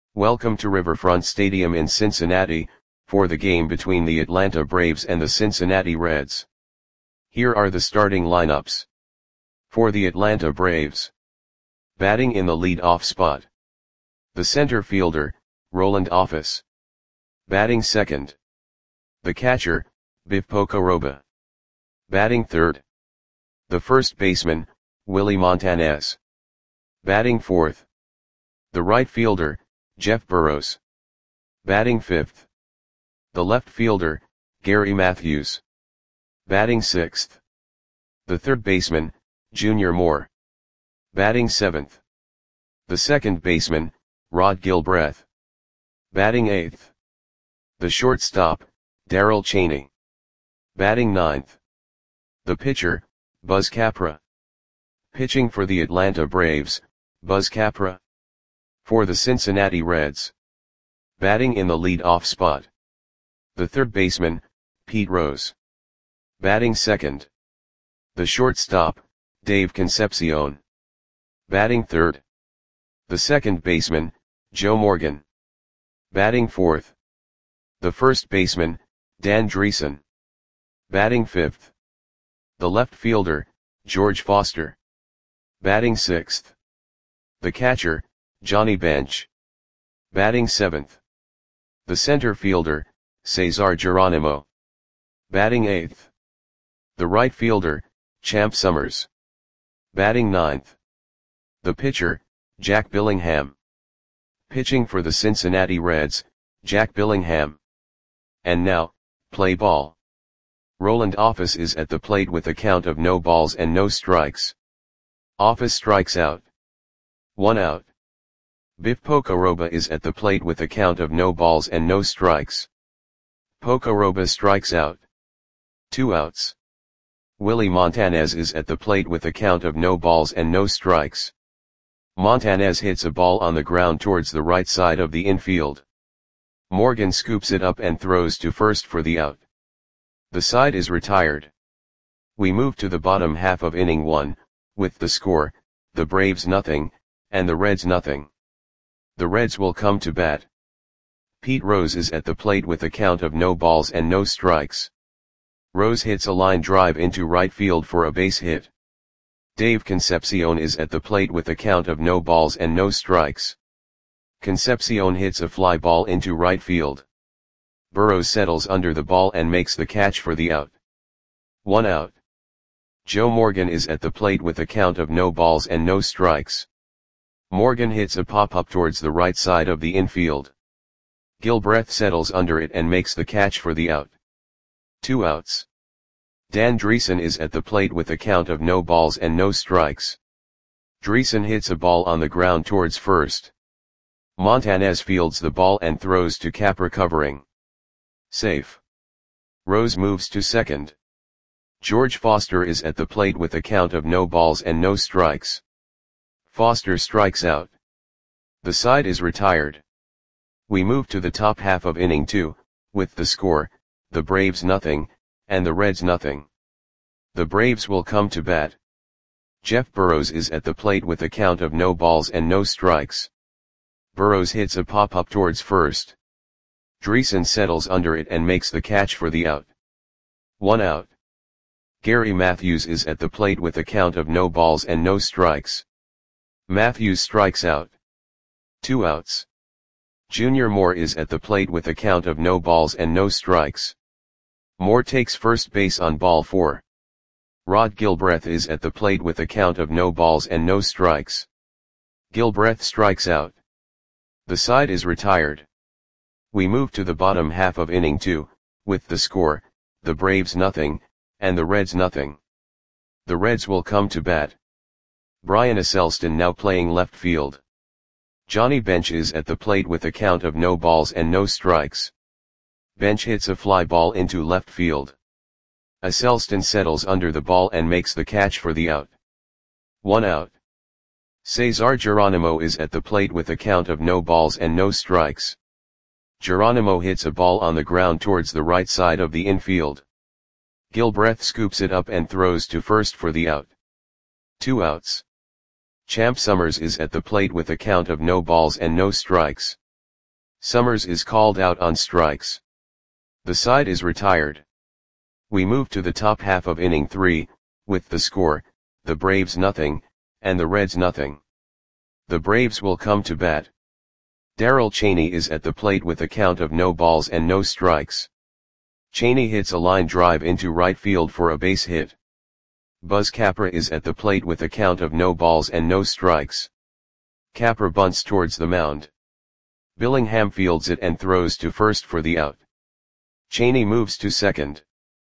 Welcome to Riverfront Stadium in Cincinnati, for the game between the Atlanta Braves and the Cincinnati Reds. Here are the starting lineups. For the Atlanta Braves. Batting in the lead-off spot. The center fielder, Roland Office. Batting second. The catcher, Biff Pocoroba. Batting third. The first baseman, Willie Montanez. Batting fourth. The right fielder, Jeff Burroughs. Batting fifth. The left fielder, Gary Matthews. Batting sixth. The third baseman, Junior Moore. Batting seventh. The second baseman, Rod Gilbreth. Batting eighth. The shortstop, Darrell Chaney. Batting ninth. The pitcher, Buzz Capra. Pitching for the Atlanta Braves, Buzz Capra. For the Cincinnati Reds. Batting in the lead-off spot. The third baseman, Pete Rose. Batting second. The shortstop, Dave Concepcion. Batting third. The second baseman, Joe Morgan. Batting fourth. The first baseman, Dan Driessen. Batting fifth. The left fielder, George Foster. Batting sixth. The catcher, Johnny Bench. Batting seventh. The center fielder, Cesar Geronimo. Batting eighth. The right fielder, Champ Summers. Batting ninth. The pitcher, Jack Billingham. Pitching for the Cincinnati Reds, Jack Billingham. And now, play ball. Roland Office is at the plate with a count of no balls and no strikes. Office strikes out. 1 out. Biff Pocoroba is at the plate with a count of no balls and no strikes. Pocoroba strikes out. 2 outs. Willie Montanez is at the plate with a count of no balls and no strikes. Montanez hits a ball on the ground towards the right side of the infield. Morgan scoops it up and throws to first for the out. The side is retired. We move to the bottom half of inning 1, with the score, the Braves nothing, and the Reds nothing. The Reds will come to bat. Pete Rose is at the plate with a count of no balls and no strikes. Rose hits a line drive into right field for a base hit. Dave Concepcion is at the plate with a count of no balls and no strikes. Concepcion hits a fly ball into right field. Burroughs settles under the ball and makes the catch for the out. 1 out. Joe Morgan is at the plate with a count of no balls and no strikes. Morgan hits a pop-up towards the right side of the infield. Gilbreth settles under it and makes the catch for the out. 2 outs. Dan Driessen is at the plate with a count of no balls and no strikes. Driessen hits a ball on the ground towards first. Montanez fields the ball and throws to Capra covering. Safe. Rose moves to second. George Foster is at the plate with a count of no balls and no strikes. Foster strikes out. The side is retired. We move to the top half of inning 2, with the score, the Braves nothing, and the Reds nothing. The Braves will come to bat. Jeff Burroughs is at the plate with a count of no balls and no strikes. Burroughs hits a pop-up towards first. Driessen settles under it and makes the catch for the out. 1 out. Gary Matthews is at the plate with a count of no balls and no strikes. Matthews strikes out. 2 outs. Junior Moore is at the plate with a count of no balls and no strikes. Moore takes first base on ball 4. Rod Gilbreth is at the plate with a count of no balls and no strikes. Gilbreth strikes out. The side is retired. We move to the bottom half of inning 2, with the score, the Braves nothing, and the Reds nothing. The Reds will come to bat. Brian Esselstyn now playing left field. Johnny Bench is at the plate with a count of no balls and no strikes. Bench hits a fly ball into left field. Esselstyn settles under the ball and makes the catch for the out. 1 out. Cesar Geronimo is at the plate with a count of no balls and no strikes. Geronimo hits a ball on the ground towards the right side of the infield. Gilbreth scoops it up and throws to first for the out. 2 outs. Champ Summers is at the plate with a count of no balls and no strikes. Summers is called out on strikes. The side is retired. We move to the top half of inning 3, with the score, the Braves nothing, and the Reds nothing. The Braves will come to bat. Darrell Chaney is at the plate with a count of no balls and no strikes. Chaney hits a line drive into right field for a base hit. Buzz Capra is at the plate with a count of no balls and no strikes. Capra bunts towards the mound. Billingham fields it and throws to first for the out. Chaney moves to second.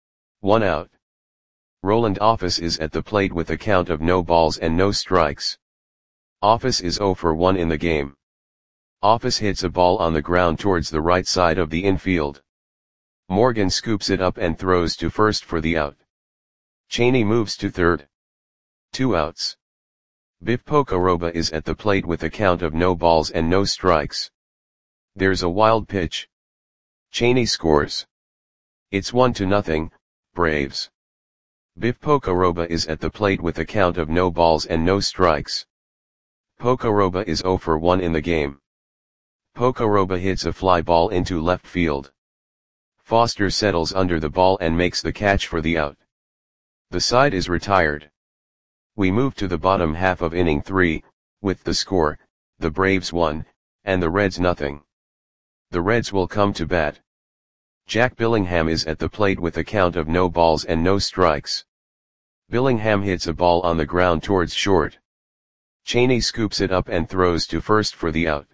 1 out. Roland Office is at the plate with a count of no balls and no strikes. Office is 0 for 1 in the game. Office hits a ball on the ground towards the right side of the infield. Morgan scoops it up and throws to first for the out. Chaney moves to third. 2 outs. Biff Pocoroba is at the plate with a count of no balls and no strikes. There's a wild pitch. Chaney scores. It's 1-0, Braves. Biff Pocoroba is at the plate with a count of no balls and no strikes. Pocoroba is 0 for 1 in the game. Pocoroba hits a fly ball into left field. Foster settles under the ball and makes the catch for the out. The side is retired. We move to the bottom half of inning 3, with the score, the Braves 1, and the Reds nothing. The Reds will come to bat. Jack Billingham is at the plate with a count of no balls and no strikes. Billingham hits a ball on the ground towards short. Chaney scoops it up and throws to first for the out.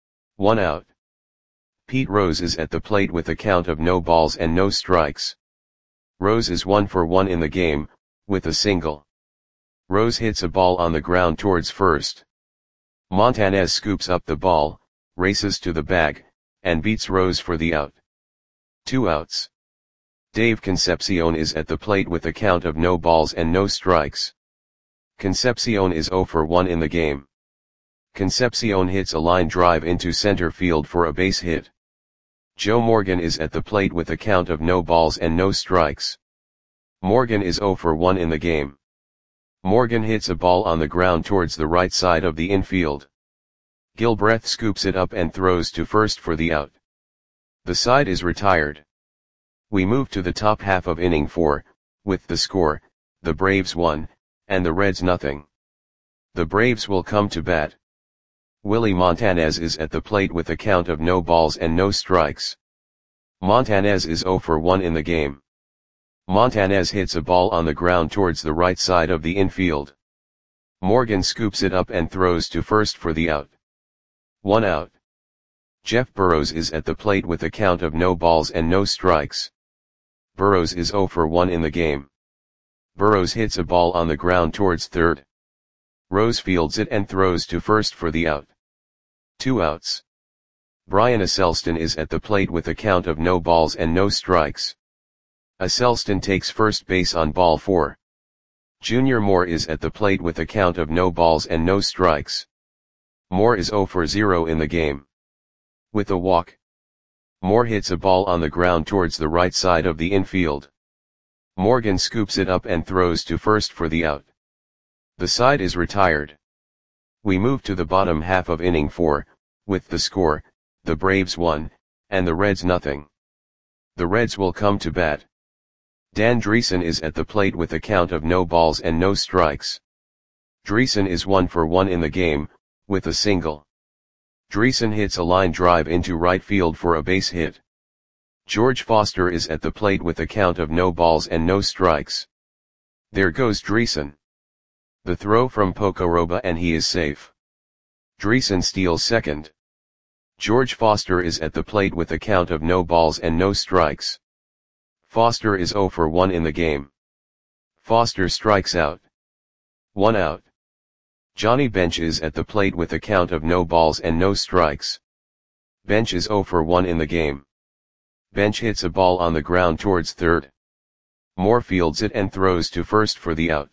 1 out. Pete Rose is at the plate with a count of no balls and no strikes. Rose is 1 for 1 in the game, with a single. Rose hits a ball on the ground towards first. Montanez scoops up the ball, races to the bag, and beats Rose for the out. 2 outs. Dave Concepcion is at the plate with a count of no balls and no strikes. Concepcion is 0 for 1 in the game. Concepcion hits a line drive into center field for a base hit. Joe Morgan is at the plate with a count of no balls and no strikes. Morgan is 0 for 1 in the game. Morgan hits a ball on the ground towards the right side of the infield. Gilbreth scoops it up and throws to first for the out. The side is retired. We move to the top half of inning 4, with the score, the Braves 1, and the Reds nothing. The Braves will come to bat. Willie Montanez is at the plate with a count of no balls and no strikes. Montanez is 0 for 1 in the game. Montanez hits a ball on the ground towards the right side of the infield. Morgan scoops it up and throws to first for the out. 1 out. Jeff Burrows is at the plate with a count of no balls and no strikes. Burrows is 0 for 1 in the game. Burrows hits a ball on the ground towards third. Rose fields it and throws to first for the out. 2 outs. Brian Asselston is at the plate with a count of no balls and no strikes. Asselston takes first base on ball 4. Junior Moore is at the plate with a count of no balls and no strikes. Moore is 0 for 0 in the game. With a walk. Moore hits a ball on the ground towards the right side of the infield. Morgan scoops it up and throws to first for the out. The side is retired. We move to the bottom half of inning 4, with the score, the Braves 1, and the Reds nothing. The Reds will come to bat. Dan Dreesen is at the plate with a count of no balls and no strikes. Dreesen is 1 for 1 in the game, with a single. Dreesen hits a line drive into right field for a base hit. George Foster is at the plate with a count of no balls and no strikes. There goes Dreesen. The throw from Pocoroba and he is safe. Dreesen steals second. George Foster is at the plate with a count of no balls and no strikes. Foster is 0 for 1 in the game. Foster strikes out. 1 out. Johnny Bench is at the plate with a count of no balls and no strikes. Bench is 0 for 1 in the game. Bench hits a ball on the ground towards third. Moore fields it and throws to first for the out.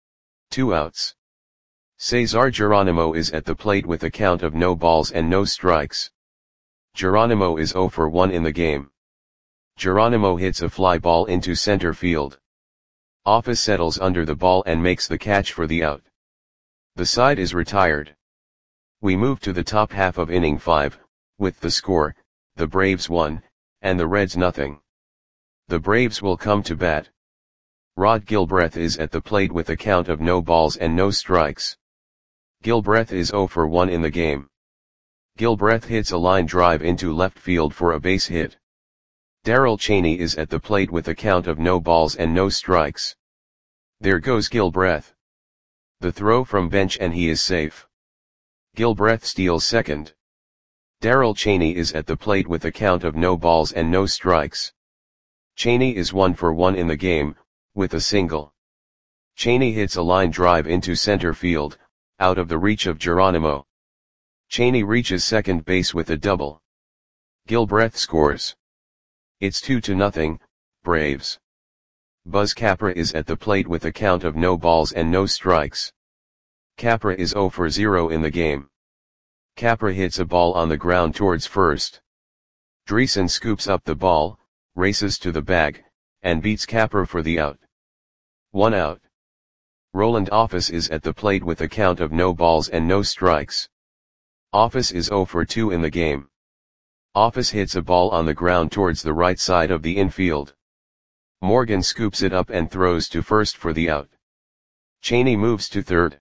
2 outs. Cesar Geronimo is at the plate with a count of no balls and no strikes. Geronimo is 0 for 1 in the game. Geronimo hits a fly ball into center field. Office settles under the ball and makes the catch for the out. The side is retired. We move to the top half of inning 5, with the score, the Braves 1, and the Reds nothing. The Braves will come to bat. Rod Gilbreth is at the plate with a count of no balls and no strikes. Gilbreth is 0 for 1 in the game. Gilbreth hits a line drive into left field for a base hit. Darrell Chaney is at the plate with a count of no balls and no strikes. There goes Gilbreth. The throw from bench and he is safe. Gilbreth steals second. Darrell Chaney is at the plate with a count of no balls and no strikes. Chaney is 1 for 1 in the game, with a single. Chaney hits a line drive into center field, out of the reach of Geronimo. Chaney reaches second base with a double. Gilbreth scores. It's 2-0, Braves. Buzz Capra is at the plate with a count of no balls and no strikes. Capra is 0 for 0 in the game. Capra hits a ball on the ground towards first. Dreesen scoops up the ball, races to the bag, and beats Capra for the out. 1 out. Roland Office is at the plate with a count of no balls and no strikes. Office is 0 for 2 in the game. Office hits a ball on the ground towards the right side of the infield. Morgan scoops it up and throws to first for the out. Chaney moves to third.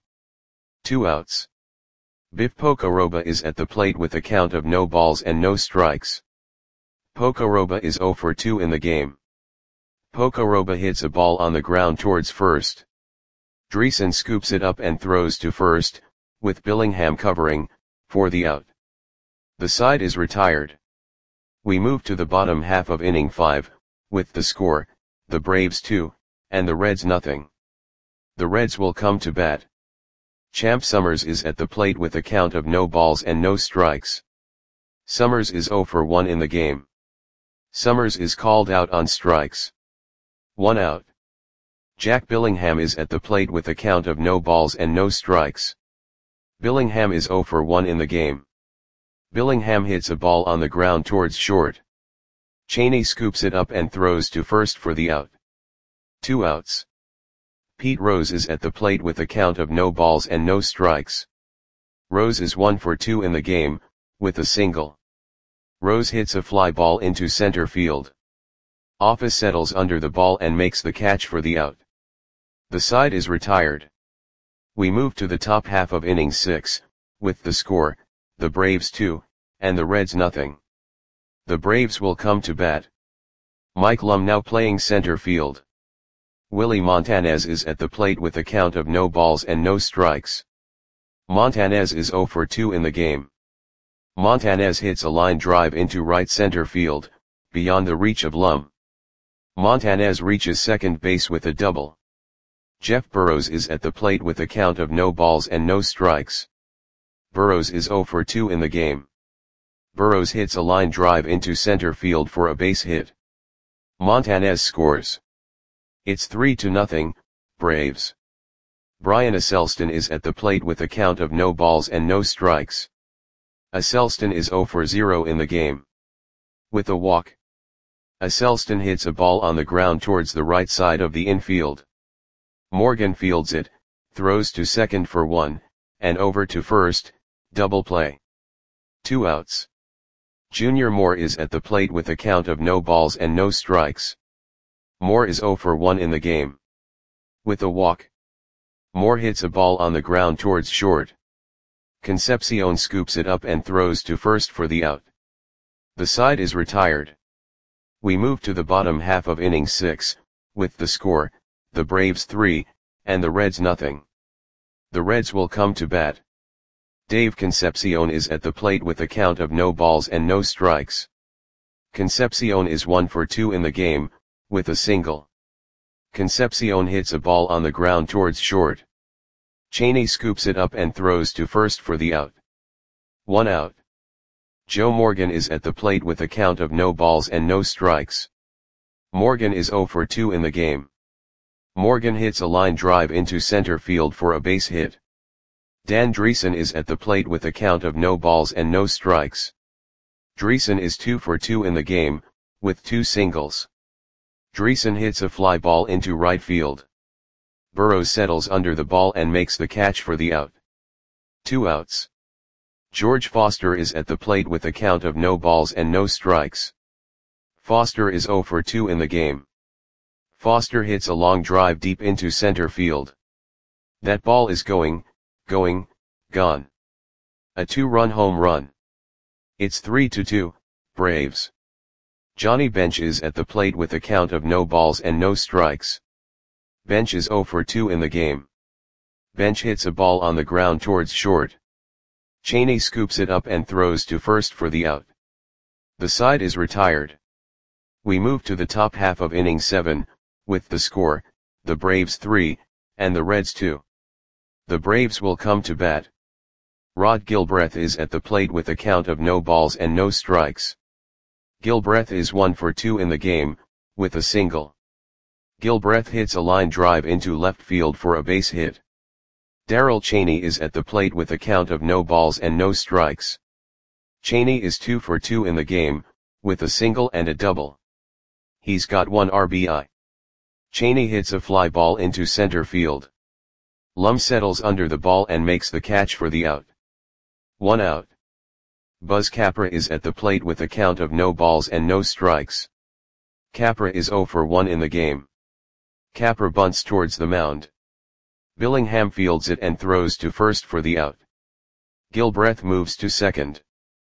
2 outs. Biff Pocoroba is at the plate with a count of no balls and no strikes. Pocoroba is 0 for 2 in the game. Pocoroba hits a ball on the ground towards first. Dreesen scoops it up and throws to first, with Billingham covering, for the out. The side is retired. We move to the bottom half of inning 5, with the score, the Braves 2, and the Reds nothing. The Reds will come to bat. Champ Summers is at the plate with a count of no balls and no strikes. Summers is 0 for 1 in the game. Summers is called out on strikes. 1 out. Jack Billingham is at the plate with a count of no balls and no strikes. Billingham is 0 for 1 in the game. Billingham hits a ball on the ground towards short. Chaney scoops it up and throws to first for the out. 2 outs. Pete Rose is at the plate with a count of no balls and no strikes. Rose is 1 for 2 in the game, with a single. Rose hits a fly ball into center field. Office settles under the ball and makes the catch for the out. The side is retired. We move to the top half of inning 6, with the score, the Braves 2, and the Reds nothing. The Braves will come to bat. Mike Lum now playing center field. Willie Montanez is at the plate with a count of no balls and no strikes. Montanez is 0 for 2 in the game. Montanez hits a line drive into right center field, beyond the reach of Lum. Montanez reaches second base with a double. Jeff Burrows is at the plate with a count of no balls and no strikes. Burrows is 0 for 2 in the game. Burrows hits a line drive into center field for a base hit. Montanez scores. It's 3-0, Braves. Brian Aselston is at the plate with a count of no balls and no strikes. Aselston is 0 for 0 in the game. With a walk. Aselston hits a ball on the ground towards the right side of the infield. Morgan fields it, throws to second for 1, and over to first, double play. 2 outs. Junior Moore is at the plate with a count of no balls and no strikes. Moore is 0 for 1 in the game. With a walk. Moore hits a ball on the ground towards short. Concepcion scoops it up and throws to first for the out. The side is retired. We move to the bottom half of inning 6, with the score, the Braves 3, and the Reds nothing. The Reds will come to bat. Dave Concepcion is at the plate with a count of no balls and no strikes. Concepcion is 1 for 2 in the game, with a single. Concepcion hits a ball on the ground towards short. Chaney scoops it up and throws to first for the out. 1 out. Joe Morgan is at the plate with a count of no balls and no strikes. Morgan is 0 for 2 in the game. Morgan hits a line drive into center field for a base hit. Dan Dreesen is at the plate with a count of no balls and no strikes. Dreesen is 2 for 2 in the game, with 2 singles. Dreesen hits a fly ball into right field. Burrows settles under the ball and makes the catch for the out. 2 outs. George Foster is at the plate with a count of no balls and no strikes. Foster is 0 for 2 in the game. Foster hits a long drive deep into center field. That ball is gone. A 2-run home run. It's 3-2, Braves. Johnny Bench is at the plate with a count of no balls and no strikes. Bench is 0 for 2 in the game. Bench hits a ball on the ground towards short. Cheney scoops it up and throws to first for the out. The side is retired. We move to the top half of inning 7, with the score, the Braves 3, and the Reds 2. The Braves will come to bat. Rod Gilbreth is at the plate with a count of no balls and no strikes. Gilbreth is 1 for 2 in the game, with a single. Gilbreth hits a line drive into left field for a base hit. Darrell Cheney is at the plate with a count of no balls and no strikes. Cheney is 2 for 2 in the game, with a single and a double. He's got 1 RBI. Cheney hits a fly ball into center field. Lum settles under the ball and makes the catch for the out. 1 out. Buzz Capra is at the plate with a count of no balls and no strikes. Capra is 0 for 1 in the game. Capra bunts towards the mound. Billingham fields it and throws to first for the out. Gilbreth moves to second.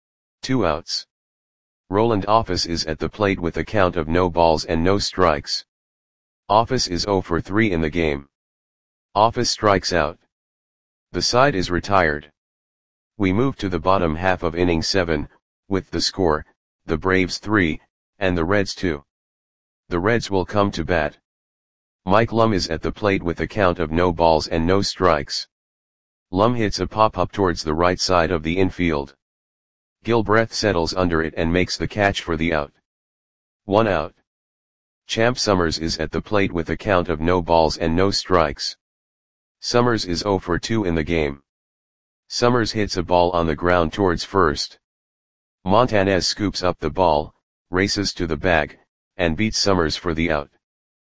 2 outs. Roland Office is at the plate with a count of no balls and no strikes. Office is 0 for 3 in the game. Office strikes out. The side is retired. We move to the bottom half of inning 7, with the score, the Braves 3, and the Reds 2. The Reds will come to bat. Mike Lum is at the plate with a count of no balls and no strikes. Lum hits a pop-up towards the right side of the infield. Gilbreth settles under it and makes the catch for the out. 1 out. Champ Summers is at the plate with a count of no balls and no strikes. Summers is 0 for 2 in the game. Summers hits a ball on the ground towards first. Montanez scoops up the ball, races to the bag, and beats Summers for the out.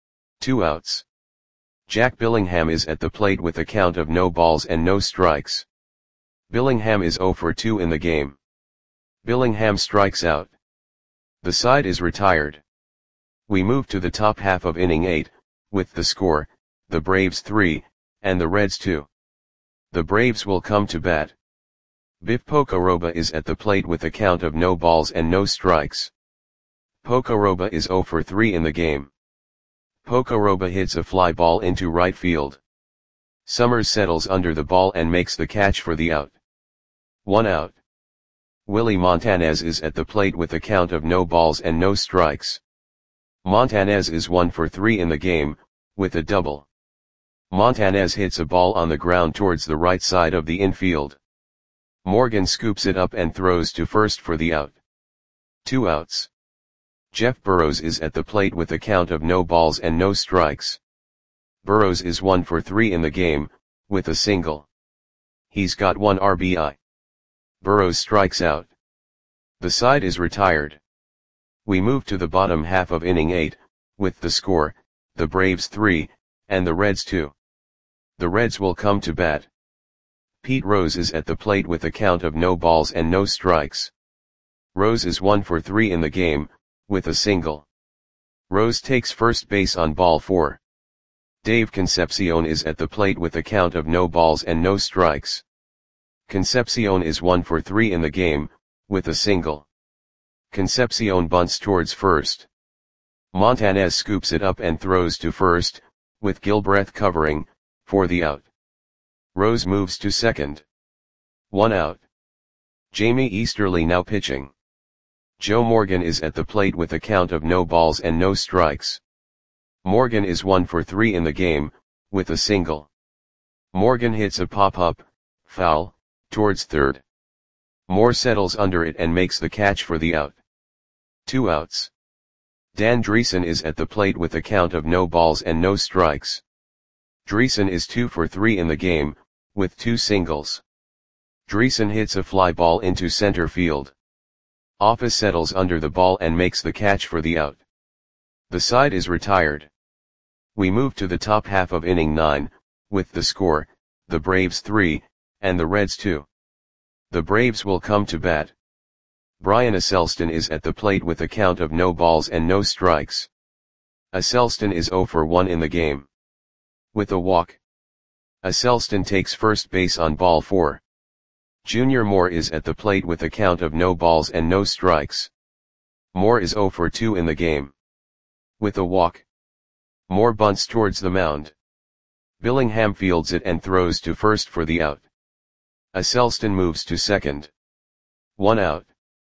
2 outs. Jack Billingham is at the plate with a count of no balls and no strikes. Billingham is 0 for 2 in the game. Billingham strikes out. The side is retired. We move to the top half of inning 8, with the score, the Braves 3, and the Reds 2. The Braves will come to bat. Biff Pocoroba is at the plate with a count of no balls and no strikes. Pocoroba is 0 for 3 in the game. Pocoroba hits a fly ball into right field. Summers settles under the ball and makes the catch for the out. 1 out. Willie Montanez is at the plate with a count of no balls and no strikes. Montanez is 1 for 3 in the game, with a double. Montanez hits a ball on the ground towards the right side of the infield. Morgan scoops it up and throws to first for the out. 2 outs. Jeff Burrows is at the plate with a count of no balls and no strikes. Burrows is 1 for 3 in the game, with a single. He's got 1 RBI. Burrows strikes out. The side is retired. We move to the bottom half of inning 8, with the score, the Braves 3, and the Reds 2. The Reds will come to bat. Pete Rose is at the plate with a count of no balls and no strikes. Rose is 1 for 3 in the game, with a single. Rose takes first base on ball 4. Dave Concepcion is at the plate with a count of no balls and no strikes. Concepcion is 1 for 3 in the game, with a single. Concepcion bunts towards first. Montanez scoops it up and throws to first, with Gilbreth covering, for the out. Rose moves to second. 1 out. Jamie Easterly now pitching. Joe Morgan is at the plate with a count of no balls and no strikes. Morgan is 1 for 3 in the game, with a single. Morgan hits a pop-up, foul, towards third. Moore settles under it and makes the catch for the out. 2 outs. Dan Dreesen is at the plate with a count of no balls and no strikes. Dreesen is 2 for 3 in the game, with 2 singles. Dreesen hits a fly ball into center field. Office settles under the ball and makes the catch for the out. The side is retired. We move to the top half of inning 9, with the score, the Braves 3, and the Reds 2. The Braves will come to bat. Brian Aselston is at the plate with a count of no balls and no strikes. Aselston is 0 for 1 in the game. With a walk. Aselston takes first base on ball 4. Junior Moore is at the plate with a count of no balls and no strikes. Moore is 0 for 2 in the game. With a walk. Moore bunts towards the mound. Billingham fields it and throws to first for the out. Aselston moves to second. 1 out.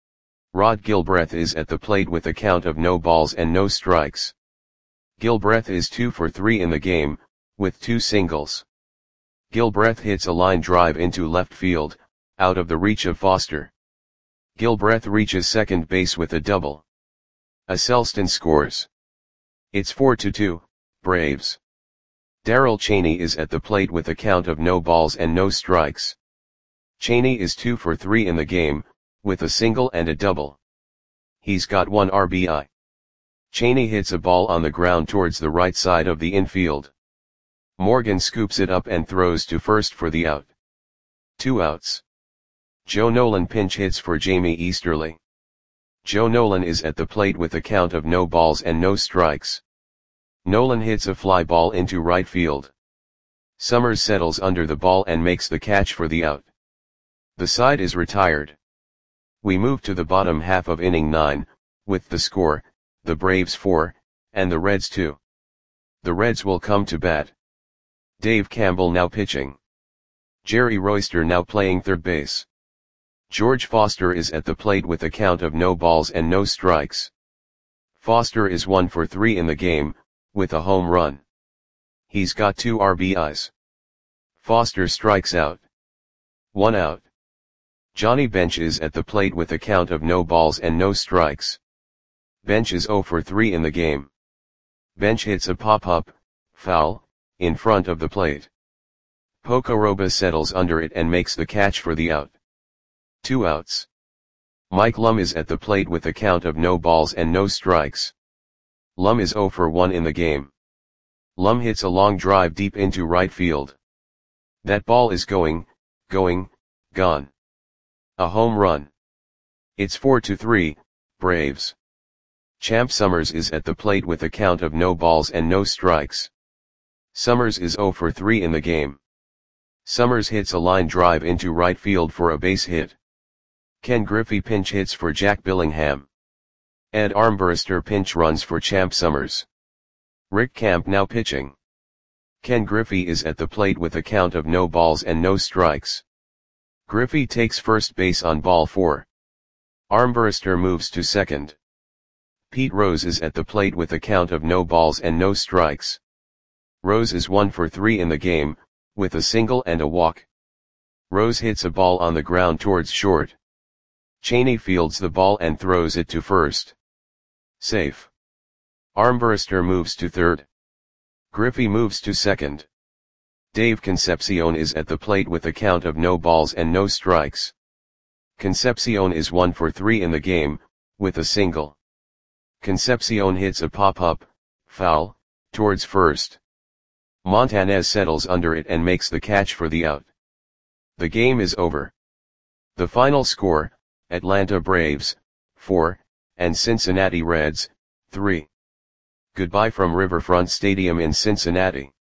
Rod Gilbreth is at the plate with a count of no balls and no strikes. Gilbreth is 2 for 3 in the game, with 2 singles. Gilbreth hits a line drive into left field, out of the reach of Foster. Gilbreth reaches second base with a double. Aselston scores. It's 4-2, Braves. Darrell Chaney is at the plate with a count of no balls and no strikes. Chaney is 2 for 3 in the game, with a single and a double. He's got 1 RBI. Chaney hits a ball on the ground towards the right side of the infield. Morgan scoops it up and throws to first for the out. 2 outs. Joe Nolan pinch hits for Jamie Easterly. Joe Nolan is at the plate with a count of no balls and no strikes. Nolan hits a fly ball into right field. Summers settles under the ball and makes the catch for the out. The side is retired. We move to the bottom half of inning 9, with the score, the Braves 4, and the Reds 2. The Reds will come to bat. Dave Campbell now pitching. Jerry Royster now playing third base. George Foster is at the plate with a count of no balls and no strikes. Foster is 1 for 3 in the game, with a home run. He's got 2 RBIs. Foster strikes out. 1 out. Johnny Bench is at the plate with a count of no balls and no strikes. Bench is 0 for 3 in the game. Bench hits a pop-up, foul, in front of the plate. Pocoroba settles under it and makes the catch for the out. 2 outs. Mike Lum is at the plate with a count of no balls and no strikes. Lum is 0 for 1 in the game. Lum hits a long drive deep into right field. That ball is gone. A home run. It's 4-3, Braves. Champ Summers is at the plate with a count of no balls and no strikes. Summers is 0 for 3 in the game. Summers hits a line drive into right field for a base hit. Ken Griffey pinch hits for Jack Billingham. Ed Armbruster pinch runs for Champ Summers. Rick Camp now pitching. Ken Griffey is at the plate with a count of no balls and no strikes. Griffey takes first base on ball 4. Armbruster moves to second. Pete Rose is at the plate with a count of no balls and no strikes. Rose is 1 for 3 in the game, with a single and a walk. Rose hits a ball on the ground towards short. Chaney fields the ball and throws it to first. Safe. Armbruster moves to third. Griffey moves to second. Dave Concepcion is at the plate with a count of no balls and no strikes. Concepcion is 1 for 3 in the game, with a single. Concepcion hits a pop-up, foul, towards first. Montanez settles under it and makes the catch for the out. The game is over. The final score, Atlanta Braves, 4, and Cincinnati Reds, 3. Goodbye from Riverfront Stadium in Cincinnati.